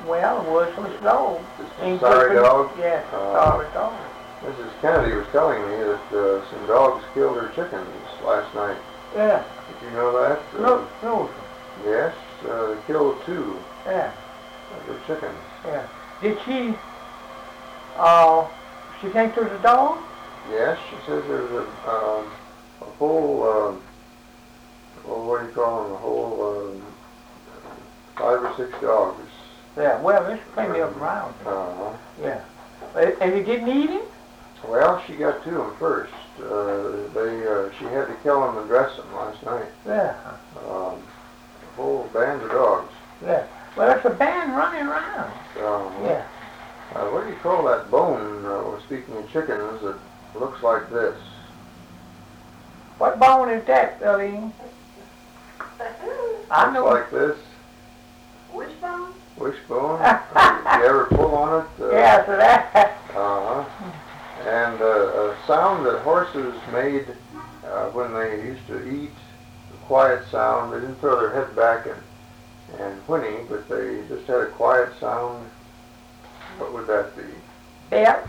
Well, it was so slow. Just a sorry dog? Yeah, sorry dog. Mrs. Kennedy was telling me that some dogs killed her chickens last night. Yeah. Did you know that? No. Yes, they killed 2 Yeah. of her chickens. Yeah. Did she think there was a dog? Yes, she says there's a whole, what do you call them, a whole 5 or 6 dogs. Yeah, well, there's plenty of them around. Yeah. And you didn't eat him? Well, she got to them first. She had to kill them and dress them last night. Yeah. A whole band of dogs. Yeah. Well, it's a band running around. Yeah. What do you call that bone, speaking of chickens, that looks like this? What bone is that, Eileen? I know. Looks like this. Wishbone? Wishbone. You ever pull on it? Yeah, so that. And a sound that horses made when they used to eat, a quiet sound. They didn't throw their head back and whinny, but they just had a quiet sound. What would that be? Belch.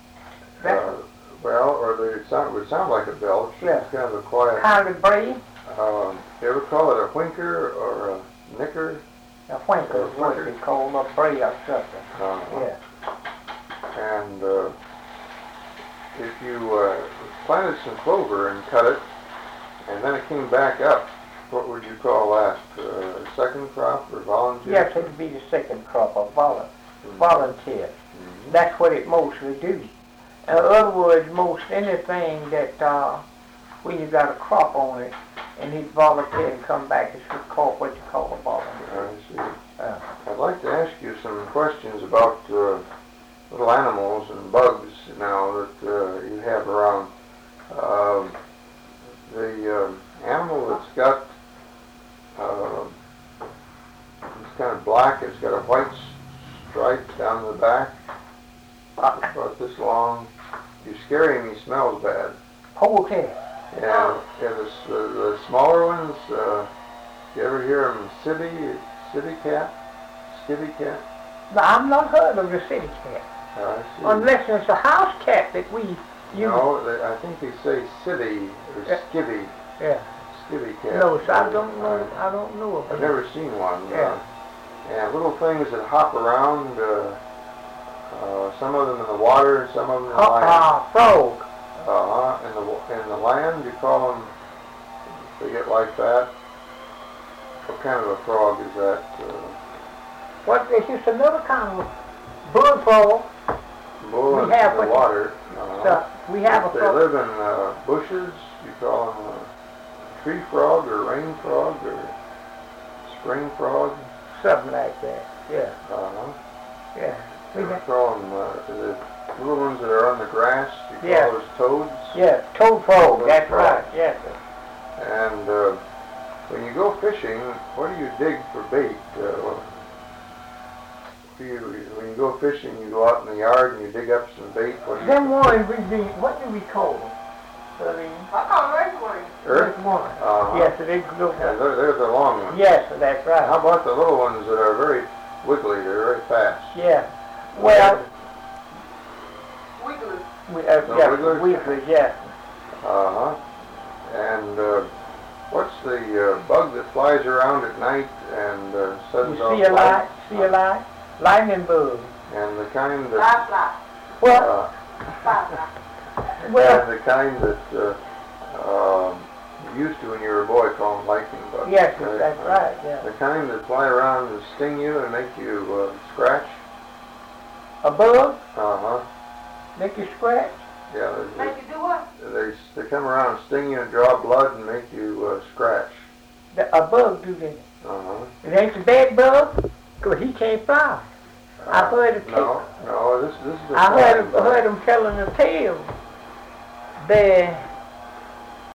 It would sound like a belch. Yeah. It's kind of a quiet. Kind of breathe. You ever call it a whinker or a nicker? A whinker is what they call a breathe or something. Yeah. And if you planted some clover and cut it, and then it came back up, what would you call that? Second crop or volunteer? Yes, it would be the second crop of volunteer. Mm-hmm. That's what it mostly do. In other words, most anything that when you got a crop on it and he's volunteer and come back, it's called what you call a volunteer. I see. I'd like to ask you some questions about little animals and bugs now that you have around. The animal that's got it's kind of black, it's got a white stripe down the back, about this long. You scare him, he smells bad. Okay. And the smaller ones, you ever hear them skivvy cat? No, I've not heard of the city cat. I see. Unless it's a house cat that we use. No, I think they say city or skivvy. Yeah. Skivvy cat. No, so I don't know. I don't know of I've them. never seen one. Yeah. And little things that hop around. Some of them in the water, and some of them in the land. Frog. In the land, you call them. They get like that. What kind of a frog is that? It's just another kind of bullfrog. Bull in the water. We have if a they frog. live in bushes, you call them a tree frog or rain frog or spring frog. Something like that. Yeah. Yeah. You call them the little ones that are on the grass. You call those toads. Yeah, toad frog. That's right. Yes. And when you go fishing, what do you dig for bait? When you go fishing, you go out in the yard and you dig up some bait. What do we call them? I call them earthworms. Earthworms. Yes, they go. Yeah, they're the long ones. Yes, that's right. How about the little ones that are very wiggly? They're very fast. Yeah. Well. Wigglers. Wigglers, yeah. And what's the bug that flies around at night and sets off light? See a light? Lightning bug. And the kind that... Firefly. What? Firefly. Well... And the kind that you used to when you were a boy call them lightning bugs. Yes, that's right, yeah. The kind that fly around and sting you and make you scratch. A bug? Make you scratch? Yeah. Make you do what? They come around and sting you and draw blood and make you scratch. A bug do that? It ain't a bad bug? Because he can't fly. I heard it. No, this is I heard him telling a tale.